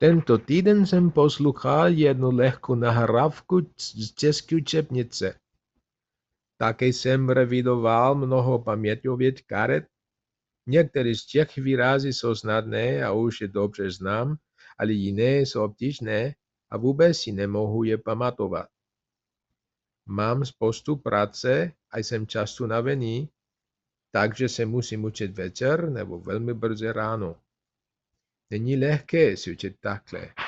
Tento týden jsem poslouchal jednu lehkou nahrávku z české učebnice. Také jsem revidoval mnoho paměťových karet. Některé z těch výrazů jsou snadné a už je dobře znám, ale jiné jsou obtížné a vůbec si nemohu je pamatovat. Mám spoustu práce a jsem často unavený, takže se musím učit večer nebo velmi brzy ráno. Není lehké se učit takhle.